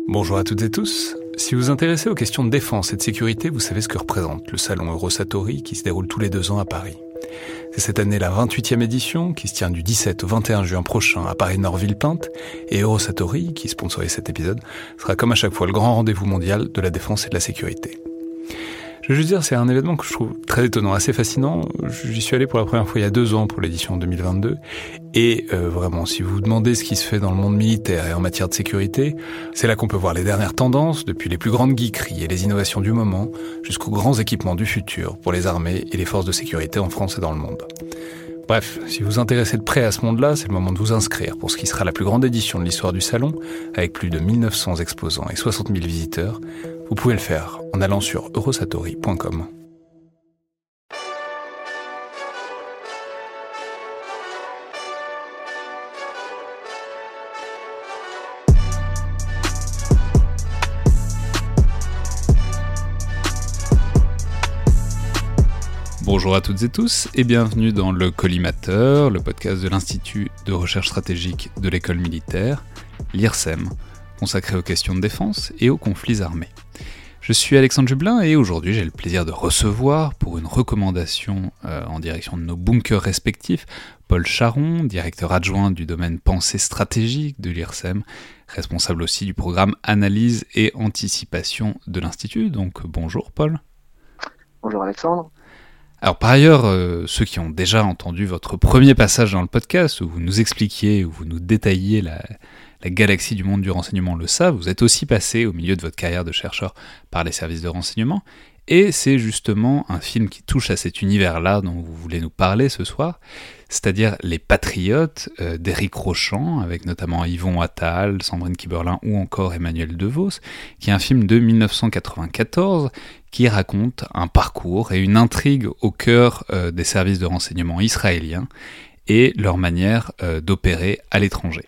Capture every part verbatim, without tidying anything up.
Bonjour à toutes et tous. Si vous vous intéressez aux questions de défense et de sécurité, vous savez ce que représente le salon Eurosatory qui se déroule tous les deux ans à Paris. C'est cette année la vingt-huitième édition qui se tient du dix-sept au vingt et un juin prochain à Paris-Nord-Villepinte, et Eurosatory, qui sponsorise cet épisode, sera comme à chaque fois le grand rendez-vous mondial de la défense et de la sécurité. Je veux juste dire, c'est un événement que je trouve très étonnant, assez fascinant. J'y suis allé pour la première fois il y a deux ans pour l'édition deux mille vingt-deux. Et euh, vraiment, si vous vous demandez ce qui se fait dans le monde militaire et en matière de sécurité, c'est là qu'on peut voir les dernières tendances, depuis les plus grandes geekeries et les innovations du moment, jusqu'aux grands équipements du futur pour les armées et les forces de sécurité en France et dans le monde. Bref, si vous vous intéressez de près à ce monde-là, c'est le moment de vous inscrire pour ce qui sera la plus grande édition de l'histoire du salon, avec plus de mille neuf cents exposants et soixante mille visiteurs. Vous pouvez le faire en allant sur eurosatory point com. Bonjour à toutes et tous et bienvenue dans le Collimateur, le podcast de l'Institut de recherche stratégique de l'école militaire, l'I R S E M, consacré aux questions de défense et aux conflits armés. Je suis Alexandre Jublin et aujourd'hui j'ai le plaisir de recevoir, pour une recommandation euh, en direction de nos bunkers respectifs, Paul Charon, directeur adjoint du domaine pensée stratégique de l'I R S E M, responsable aussi du programme Analyse et Anticipation de l'Institut. Donc bonjour Paul. Bonjour Alexandre. Alors par ailleurs, euh, ceux qui ont déjà entendu votre premier passage dans le podcast, où vous nous expliquiez, où vous nous détailliez la, la galaxie du monde du renseignement le savent, vous êtes aussi passé au milieu de votre carrière de chercheur par les services de renseignement, et c'est justement un film qui touche à cet univers-là dont vous voulez nous parler ce soir, c'est-à-dire Les Patriotes euh, d'Éric Rochant, avec notamment Yvon Attal, Sandrine Kiberlin ou encore Emmanuel DeVos, qui est un film de dix-neuf cent quatre-vingt-quatorze qui raconte un parcours et une intrigue au cœur euh, des services de renseignement israéliens et leur manière euh, d'opérer à l'étranger.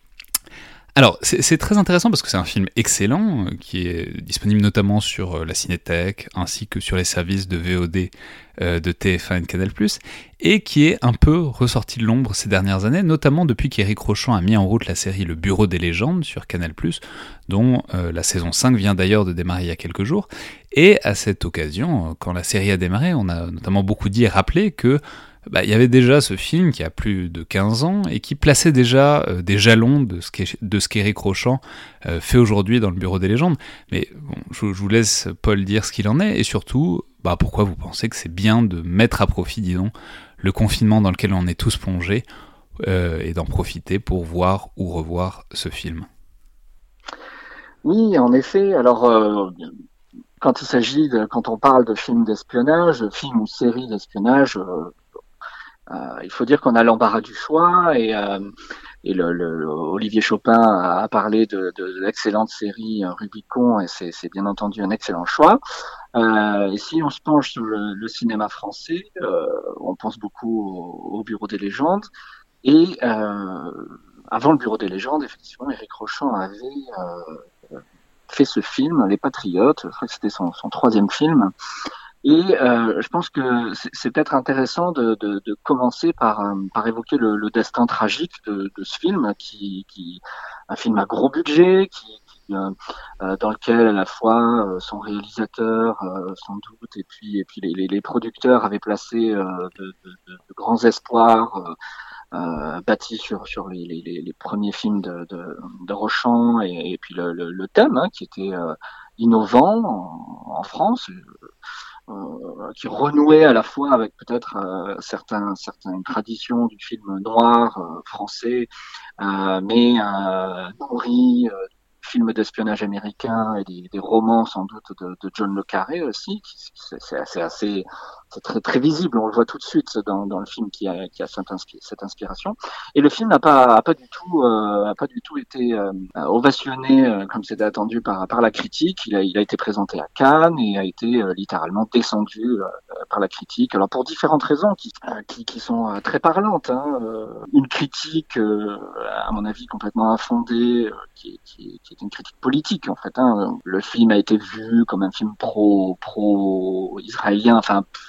Alors, c'est, c'est très intéressant parce que c'est un film excellent, euh, qui est disponible notamment sur euh, la Cinétech, ainsi que sur les services de V O D euh, de T F un et de Canal plus, et qui est un peu ressorti de l'ombre ces dernières années, notamment depuis qu'Éric Rochant a mis en route la série Le Bureau des légendes sur Canal plus, dont euh, la saison cinq vient d'ailleurs de démarrer il y a quelques jours. Et à cette occasion, euh, quand la série a démarré, on a notamment beaucoup dit et rappelé que Bah, il y avait déjà ce film qui a plus de quinze ans et qui plaçait déjà euh, des jalons de ce, qu'est, de ce qu'Éric Rochant euh, fait aujourd'hui dans le Bureau des légendes. Mais bon, je, je vous laisse Paul dire ce qu'il en est et surtout bah, pourquoi vous pensez que c'est bien de mettre à profit, disons, le confinement dans lequel on est tous plongés euh, et d'en profiter pour voir ou revoir ce film. Oui, en effet. Alors, euh, quand il s'agit de, quand on parle de films d'espionnage, films ou séries d'espionnage, euh, Euh, il faut dire qu'on a l'embarras du choix et, euh, et le, le, le Olivier Chopin a parlé de, de, de l'excellente série Rubicon et c'est, c'est bien entendu un excellent choix. Euh, et si on se penche sur le, le cinéma français, euh, on pense beaucoup au, au Bureau des légendes et euh, avant le Bureau des légendes, effectivement, Éric Rochant avait euh, fait ce film, Les Patriotes. Je crois que c'était son, son troisième film. Et euh, je pense que c'est, c'est peut-être intéressant de, de, de commencer par, par évoquer le, le destin tragique de, de ce film, qui, qui un film à gros budget, qui, qui euh, dans lequel à la fois euh, son réalisateur, euh, sans doute, et puis et puis les, les, les producteurs avaient placé euh, de, de, de, de grands espoirs. Euh, Euh, bâti sur sur les, les, les premiers films de, de, de Rochant et, et puis le, le, le thème hein, qui était euh, innovant en, en France, euh, qui renouait à la fois avec peut-être euh, certains certaines traditions du film noir euh, français, euh, mais euh, nourri euh, films d'espionnage américain et des, des romans sans doute de, de John le Carré aussi, qui, c'est, c'est assez, assez, c'est très très visible, on le voit tout de suite dans, dans le film qui a, qui a cette, inspi- cette inspiration. Et le film n'a pas, a pas du tout, euh, a pas du tout été euh, ovationné euh, comme c'était attendu par par la critique. Il a, il a été présenté à Cannes et a été euh, littéralement descendu euh, par la critique. Alors pour différentes raisons qui euh, qui, qui sont euh, très parlantes. Hein. Euh, une critique, euh, à mon avis, complètement infondée, euh, qui, qui, qui est une critique politique en fait. Hein. Le film a été vu comme un film pro pro israélien, enfin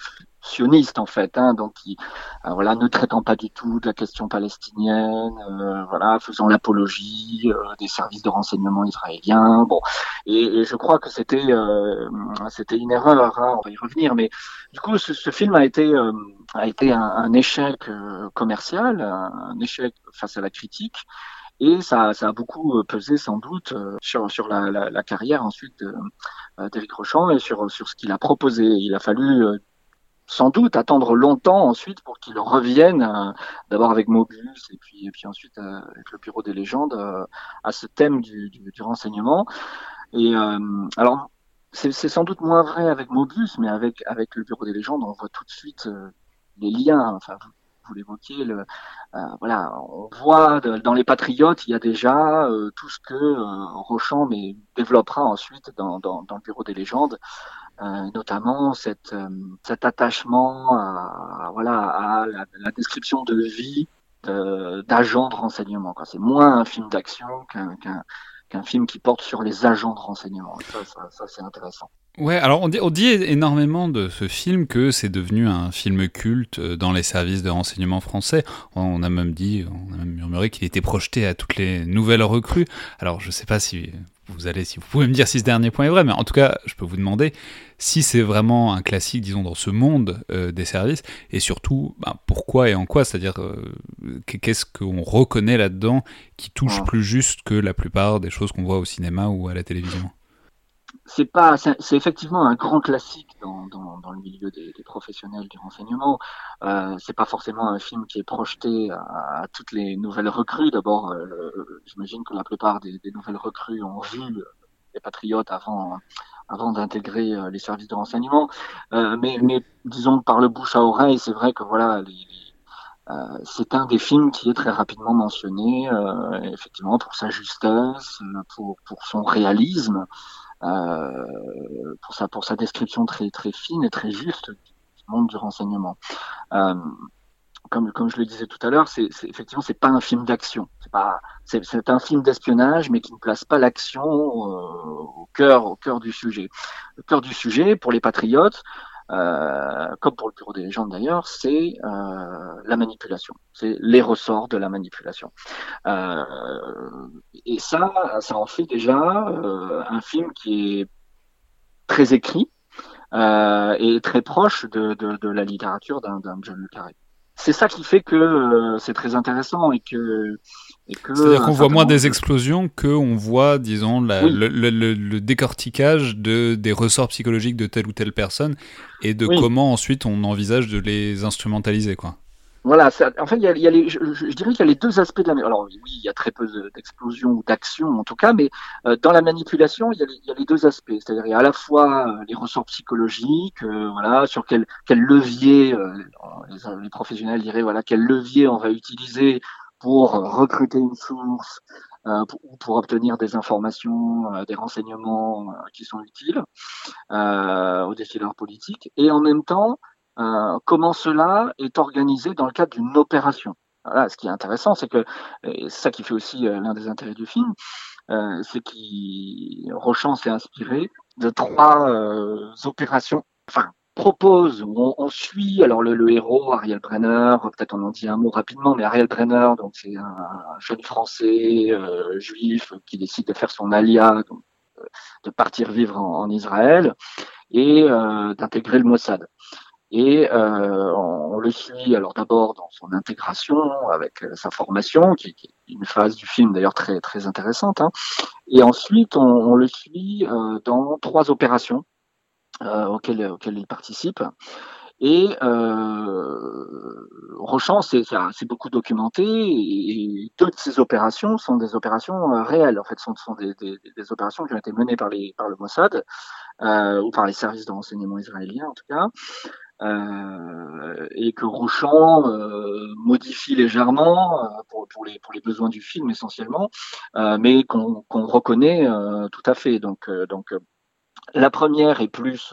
sioniste en fait, hein, donc qui, euh, voilà, ne traitant pas du tout de la question palestinienne, euh, voilà, faisant l'apologie euh, des services de renseignement israéliens. Bon, et, et je crois que c'était euh, c'était une erreur, hein, on va y revenir, mais du coup, ce, ce film a été euh, a été un, un échec euh, commercial, un, un échec face à la critique. Et ça, ça a beaucoup pesé sans doute euh, sur, sur la, la, la carrière ensuite euh, d'Éric Rochant et sur, sur ce qu'il a proposé. Il a fallu euh, sans doute attendre longtemps ensuite pour qu'il revienne, euh, d'abord avec Mobius et puis, et puis ensuite euh, avec le Bureau des légendes, euh, à ce thème du, du, du renseignement. Et euh, alors, c'est, c'est sans doute moins vrai avec Mobius, mais avec, avec le Bureau des légendes, on voit tout de suite euh, les liens. Enfin, vous, vous l'évoquiez, le, euh, voilà, on voit de, dans les Patriotes, il y a déjà euh, tout ce que euh, Rochant mais développera ensuite dans, dans, dans le Bureau des légendes. Euh, notamment cette, euh, cet attachement à, voilà, à la, la description de vie de, d'agents de renseignement. Quoi. C'est moins un film d'action qu'un, qu'un, qu'un film qui porte sur les agents de renseignement. Et ça, ça, ça c'est intéressant. Ouais, alors on dit, on dit énormément de ce film que c'est devenu un film culte dans les services de renseignement français. On a même dit, on a même murmuré qu'il était projeté à toutes les nouvelles recrues. Alors je sais pas si vous allez, si vous pouvez me dire si ce dernier point est vrai, mais en tout cas, je peux vous demander si c'est vraiment un classique, disons, dans ce monde euh, des services, et surtout, ben, pourquoi et en quoi, c'est-à-dire, euh, qu'est-ce qu'on reconnaît là-dedans qui touche Ouais. plus juste que la plupart des choses qu'on voit au cinéma ou à la télévision. C'est pas, c'est, c'est effectivement un grand classique dans, dans, dans le milieu des, des professionnels du renseignement. Euh, c'est pas forcément un film qui est projeté à, à toutes les nouvelles recrues. D'abord, euh, j'imagine que la plupart des, des nouvelles recrues ont vu les Patriotes avant, avant d'intégrer euh, les services de renseignement. Euh, mais, mais disons que par le bouche à oreille, c'est vrai que voilà, les, les, euh, c'est un des films qui est très rapidement mentionné, euh, effectivement pour sa justesse, pour, pour son réalisme. Euh, pour sa pour sa description très très fine et très juste du monde du renseignement. Euh, comme comme je le disais tout à l'heure, c'est, c'est effectivement c'est pas un film d'action, c'est pas c'est, c'est un film d'espionnage, mais qui ne place pas l'action euh, au cœur au cœur du sujet. Le cœur du sujet pour les patriotes, euh, comme pour le Bureau des légendes d'ailleurs, c'est euh, la manipulation, c'est les ressorts de la manipulation. Euh, et ça, ça en fait déjà euh, un film qui est très écrit euh, et très proche de, de, de la littérature d'un, d'un John le Carré. C'est ça qui fait que euh, c'est très intéressant et que et que C'est-à-dire un qu'on voit certain moins nombre des de... explosions qu'on voit, disons, la, Oui, le, le, le, le décortiquage de, des ressorts psychologiques de telle ou telle personne et de oui. comment ensuite on envisage de les instrumentaliser, quoi. Voilà, ça, en fait, il y a, il y a les, je, je, dirais qu'il y a les deux aspects de la. Alors oui, il y a très peu d'explosions ou d'actions en tout cas, mais euh, dans la manipulation, il y, a les, il y a les deux aspects. C'est-à-dire, il y a à la fois euh, les ressorts psychologiques, euh, voilà, sur quel, quel levier euh, les, les professionnels diraient, voilà, quel levier on va utiliser pour recruter une source, euh, pour, pour obtenir des informations, euh, des renseignements euh, qui sont utiles euh, aux décideurs politiques, et en même temps, euh, comment cela est organisé dans le cadre d'une opération. Voilà, ce qui est intéressant, c'est que, et c'est ça qui fait aussi euh, l'un des intérêts du film, euh, c'est qu'il Rochant s'est inspiré de trois euh, opérations, enfin propose, on, on suit alors le, le héros Ariel Brenner, peut-être on en dit un mot rapidement, mais Ariel Brenner, donc c'est un, un jeune Français euh, juif qui décide de faire son alia, donc, euh, de partir vivre en, en Israël et euh, d'intégrer le Mossad. Et euh, on, on le suit alors d'abord dans son intégration avec euh, sa formation, qui, qui est une phase du film d'ailleurs très très intéressante. Hein. Et ensuite, on, on le suit euh, dans trois opérations euh, auxquelles, auxquelles il participe. Et euh, Rochant s'est beaucoup documenté et, et deux de ces opérations sont des opérations euh, réelles. En fait, ce sont, sont des, des, des, opérations qui ont été menées par, les, par le Mossad euh, ou par les services de renseignement israéliens en tout cas. Euh, et que Rochant euh, modifie légèrement euh, pour, pour, les, pour les besoins du film essentiellement, euh, mais qu'on qu'on reconnaît euh, tout à fait. Donc, euh, donc la première est plus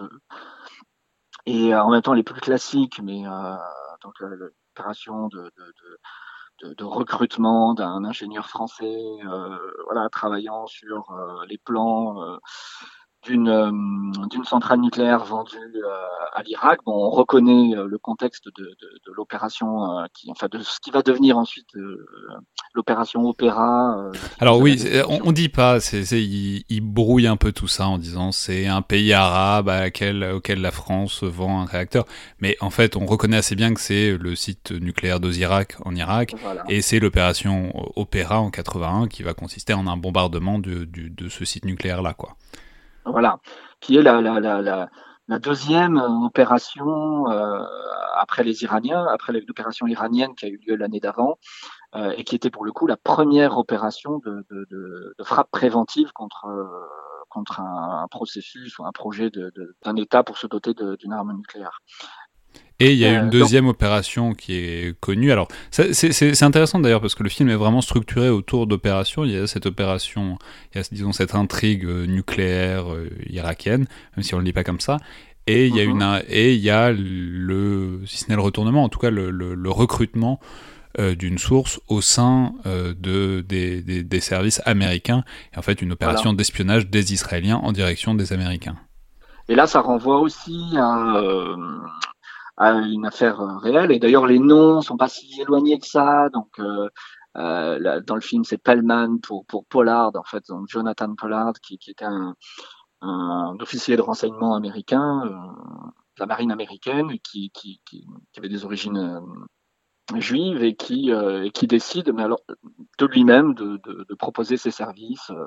et en même temps les plus classiques, mais euh, donc l'opération de, de, de, de, de recrutement d'un ingénieur français, euh, voilà, travaillant sur euh, les plans euh, d'une euh, d'une centrale nucléaire vendue euh, à l'Irak. Bon, on reconnaît le contexte de, de, de l'opération, euh, qui, enfin de ce qui va devenir ensuite euh, l'opération Opéra. Euh, Alors oui, on, on dit pas, c'est, c'est, il, il brouille un peu tout ça en disant c'est un pays arabe à laquelle, auquel la France vend un réacteur. Mais en fait, on reconnaît assez bien que c'est le site nucléaire d'Osirak en Irak, voilà. Et c'est l'opération Opéra en quatre-vingt-un qui va consister en un bombardement de, de, de ce site nucléaire-là, quoi. Voilà, qui est la, la, la, la, la deuxième opération euh, après les Iraniens, après l'opération iranienne qui a eu lieu l'année d'avant, euh, et qui était pour le coup la première opération de, de, de, de frappe préventive contre, euh, contre un, un processus ou un projet de, de, d'un État pour se doter de, d'une arme nucléaire. Et il y a une deuxième donc, opération qui est connue. Alors, c'est, c'est, c'est intéressant d'ailleurs parce que le film est vraiment structuré autour d'opérations. Il y a cette opération, il y a disons cette intrigue nucléaire euh, irakienne, même si on le dit pas comme ça. Et il y a une, et il y a le, si ce n'est le retournement, en tout cas le, le, le recrutement euh, d'une source au sein euh, de des, des, des services américains. Et en fait, une opération voilà. d'espionnage des Israéliens en direction des Américains. Et là, ça renvoie aussi à euh, à une affaire réelle. Et d'ailleurs, les noms sont pas si éloignés que ça. Donc, euh, euh, là, dans le film, c'est Pellman pour pour Pollard, en fait, donc Jonathan Pollard, qui, qui était un, un officier de renseignement américain, euh, de la marine américaine, qui qui, qui, qui avait des origines euh, juives et qui euh, et qui décide, mais alors de lui-même, de, de, de proposer ses services euh,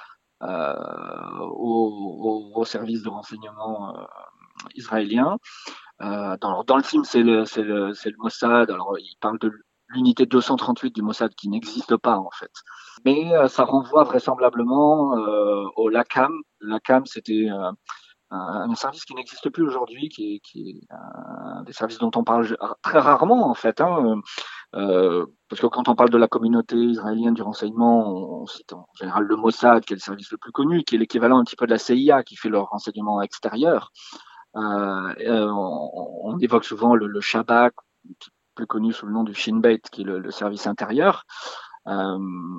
euh, au, au, au service de renseignement euh, israélien. Euh, dans, dans le film, c'est le, c'est le, c'est le Mossad. Alors, il parle de l'unité deux cent trente-huit du Mossad qui n'existe pas, en fait. Mais euh, ça renvoie vraisemblablement euh, au LACAM. LACAM, c'était euh, un, un service qui n'existe plus aujourd'hui, qui est, qui est un des services dont on parle très rarement, en fait. Hein, euh, parce que quand on parle de la communauté israélienne du renseignement, on, on cite en général le Mossad, qui est le service le plus connu, qui est l'équivalent un petit peu de la C I A, qui fait leur renseignement extérieur. Euh, euh, on, on évoque souvent le, le Shabak, plus connu sous le nom du Shin Bet, qui est le, le service intérieur. Euh,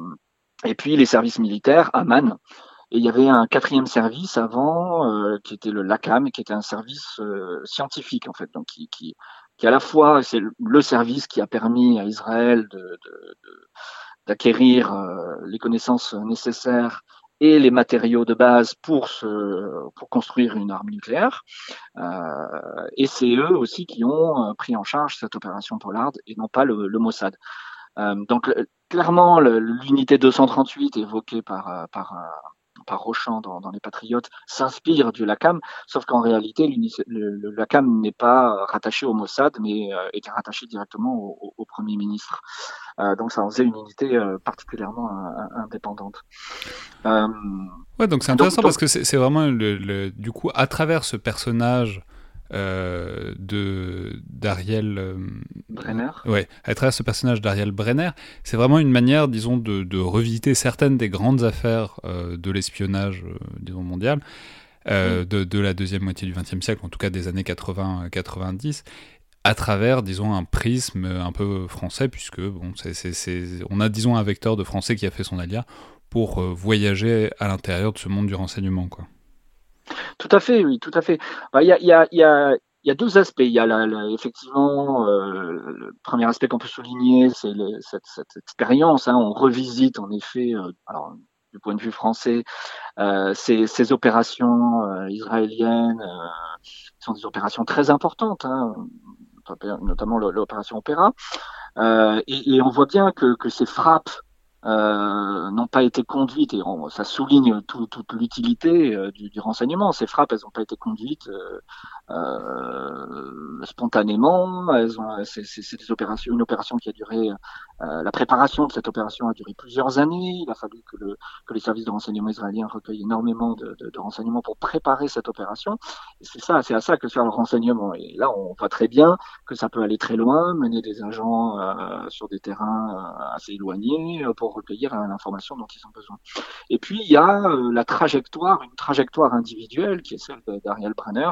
et puis les services militaires, Aman. Et il y avait un quatrième service avant, euh, qui était le LACAM, qui était un service euh, scientifique en fait, donc qui, qui, qui à la fois c'est le, le service qui a permis à Israël de, de, de, d'acquérir euh, les connaissances nécessaires et les matériaux de base pour se, pour construire une arme nucléaire. Euh, et c'est eux aussi qui ont pris en charge cette opération Pollard et non pas le, le Mossad. Euh, donc clairement, le, l'unité deux cent trente-huit évoquée par par par Rochant dans, dans les Patriotes s'inspire du LACAM, sauf qu'en réalité, le, le LACAM n'est pas rattaché au Mossad, mais euh, était rattaché directement au, au Premier ministre. Euh, donc ça en faisait une unité euh, particulièrement euh, indépendante. Euh, ouais, donc c'est intéressant donc, parce que c'est, c'est vraiment le, le, du coup à travers ce personnage euh, de d'Ariel euh, Brenner. Ouais, à travers ce personnage d'Ariel Brenner, c'est vraiment une manière, disons, de, de revisiter certaines des grandes affaires euh, de l'espionnage, euh, disons, mondial, euh, mmh. de, de la deuxième moitié du vingtième siècle, en tout cas des années quatre-vingts quatre-vingt-dix, à travers, disons, un prisme un peu français, puisque, bon, c'est, c'est, c'est, on a, disons, un vecteur de français qui a fait son alia pour euh, voyager à l'intérieur de ce monde du renseignement, quoi. Tout à fait, oui, tout à fait. Il y a, il y a, il y a, il y a deux aspects. Il y a la, la, effectivement euh, le premier aspect qu'on peut souligner, c'est le, cette, cette expérience. Hein, on revisite en effet, euh, alors du point de vue français, euh, ces, ces opérations euh, israéliennes euh, sont des opérations très importantes, hein, notamment l'opération Opéra. Euh, et, et on voit bien que, que ces frappes Euh, n'ont pas été conduites, et on, ça souligne tout, toute l'utilité euh, du, du renseignement. Ces frappes, elles n'ont pas été conduites euh, euh, spontanément. Elles ont, c'est, c'est, c'est des opérations, une opération qui a duré. Euh, la préparation de cette opération a duré plusieurs années. Il a fallu que, le, que les services de renseignement israéliens recueillent énormément de, de, de renseignements pour préparer cette opération. Et c'est ça, c'est à ça que sert le renseignement. Et là, on voit très bien que ça peut aller très loin, mener des agents euh, sur des terrains euh, assez éloignés euh, pour recueillir euh, l'information dont ils ont besoin. Et puis il y a euh, la trajectoire, une trajectoire individuelle qui est celle d'Ariel Brenner,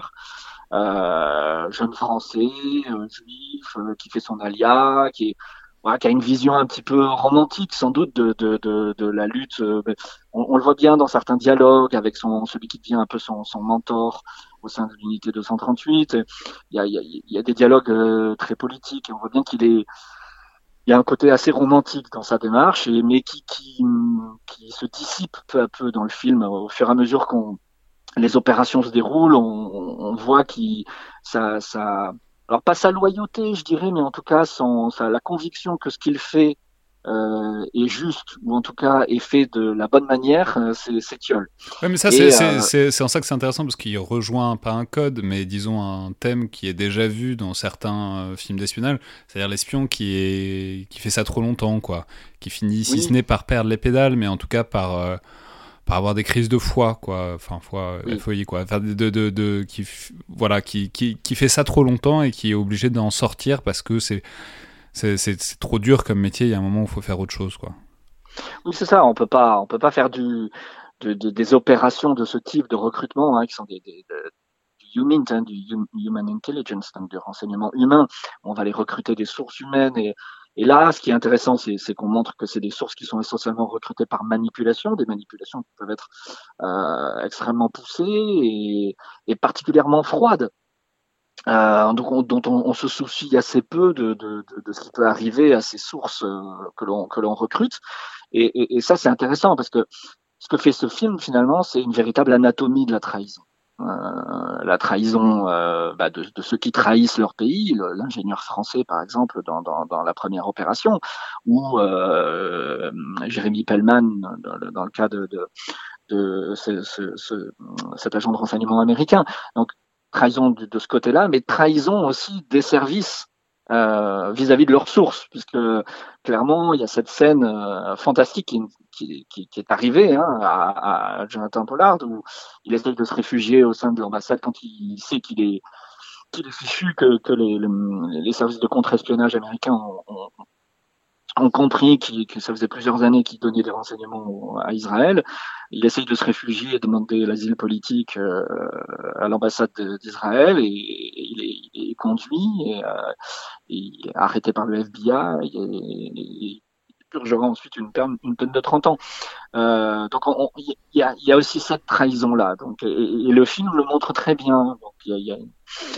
euh, jeune français, euh, juif, euh, qui fait son alia, qui est voilà, qui a une vision un petit peu romantique sans doute de de de, de la lutte. Euh, on, on le voit bien dans certains dialogues avec son celui qui devient un peu son son mentor, au sein de l'unité deux cent trente-huit. Il y a, il y a, il y a des dialogues euh, très politiques. Et on voit bien qu'il est, il y a un côté assez romantique dans sa démarche, et, mais qui, qui, qui se dissipe peu à peu dans le film au fur et à mesure qu'on les opérations se déroulent. On, on voit qu'il ça, ça, alors pas sa loyauté, je dirais, mais en tout cas son, sa, la conviction que ce qu'il fait euh, est juste, ou en tout cas est fait de la bonne manière, euh, c'est, c'est Thiol. Ouais, mais ça, c'est, c'est, euh... c'est, c'est en ça que c'est intéressant, parce qu'il rejoint pas un code, mais disons un thème qui est déjà vu dans certains euh, films d'espionnage, c'est-à-dire l'espion qui, est, qui fait ça trop longtemps, quoi, qui finit, si oui. ce n'est par perdre les pédales, mais en tout cas par... Euh, par avoir des crises de foi, quoi, enfin foi, oui. folie, quoi, enfin, de, de, de, de, qui, voilà, qui, qui, qui fait ça trop longtemps et qui est obligé d'en sortir parce que c'est, c'est, c'est, c'est trop dur comme métier. Il y a un moment où il faut faire autre chose, quoi. Oui, c'est ça. On peut pas, on peut pas faire du, de, de, des opérations de ce type de recrutement, hein, qui sont des, des de, du human, hein, du human intelligence, donc du renseignement humain. On va les recruter des sources humaines et Et là, ce qui est intéressant, c'est, c'est qu'on montre que c'est des sources qui sont essentiellement recrutées par manipulation, des manipulations qui peuvent être euh, extrêmement poussées et, et particulièrement froides, euh, donc on, dont on, on se soucie assez peu de, de, de, de ce qui peut arriver à ces sources euh, que l'on que l'on recrute. Et, et, et ça, c'est intéressant parce que ce que fait ce film, finalement, c'est une véritable anatomie de la trahison. Euh, la trahison euh, bah de, de ceux qui trahissent leur pays, le, l'ingénieur français par exemple dans, dans, dans la première opération, ou euh, Jérémy Pellman dans, dans le cas de, de, de ce, ce, ce, cet agent de renseignement américain. Donc trahison de, de ce côté-là, mais trahison aussi des services euh, vis-à-vis de leurs sources, puisque clairement il y a cette scène euh, fantastique qui, qui, qui, qui est arrivée hein, à, à Jonathan Pollard, où il essaye de se réfugier au sein de l'ambassade quand il sait qu'il est qu'il est fichu, que, que les, les, les services de contre-espionnage américains ont, ont, ont compris qu'il, que ça faisait plusieurs années qu'il donnait des renseignements à Israël. Il essaye de se réfugier et demander l'asile politique euh, à l'ambassade de, d'Israël, et, et il, est, il est conduit et, euh, et il est arrêté par le F B I et, et, et il purgera ensuite une peine, une peine de trente ans. Euh, donc il y a, y a aussi cette trahison-là. Donc, et, et le film le montre très bien. Donc il y a, y a une,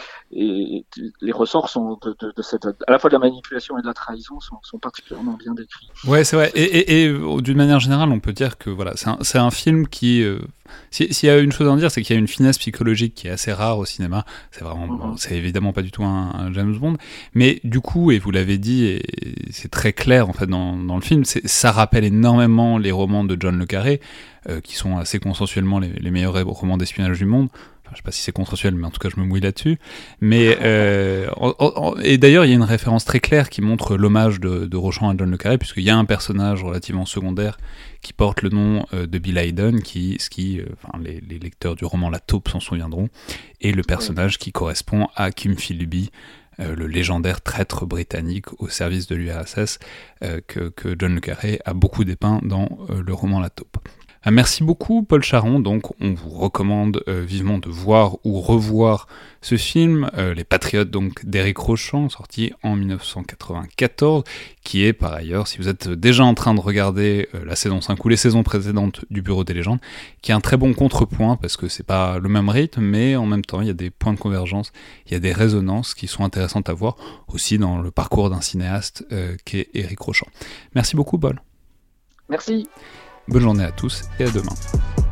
et les ressorts sont de, de, de cette, à la fois de la manipulation et de la trahison sont, sont particulièrement bien décrits. Ouais, c'est vrai. Et, et, et d'une manière générale, on peut dire que voilà, c'est un, c'est un film qui, euh, s'il si y a une chose à en dire, c'est qu'il y a une finesse psychologique qui est assez rare au cinéma. C'est vraiment, mm-hmm. bon, c'est évidemment pas du tout un, un James Bond, mais du coup, et vous l'avez dit, et c'est très clair en fait dans, dans le film, c'est, ça rappelle énormément les romans de John le Carré, euh, qui sont assez consensuellement les, les meilleurs romans d'espionnage du monde. Enfin, je sais pas si c'est consensuel, mais en tout cas, je me mouille là-dessus. Mais euh, en, en, et d'ailleurs, il y a une référence très claire qui montre l'hommage de, de Rochon à John le Carré, puisqu'il y a un personnage relativement secondaire qui porte le nom euh, de Bill Hayden, qui, ce qui, euh, enfin, les, les lecteurs du roman La Taupe s'en souviendront, et le personnage qui correspond à Kim Philby, euh, le légendaire traître britannique au service de l'U R S S, euh, que, que John le Carré a beaucoup dépeint dans euh, le roman La Taupe. Merci beaucoup Paul Charon, donc on vous recommande euh, vivement de voir ou revoir ce film, euh, Les Patriotes donc d'Éric Rochant, sorti en dix-neuf cent quatre-vingt-quatorze, qui est par ailleurs, si vous êtes déjà en train de regarder euh, la saison cinq ou les saisons précédentes du Bureau des légendes, qui est un très bon contrepoint, parce que c'est pas le même rythme, mais en même temps il y a des points de convergence, il y a des résonances qui sont intéressantes à voir, aussi dans le parcours d'un cinéaste euh, qu'est Éric Rochant. Merci beaucoup Paul. Merci. Bonne journée à tous et à demain.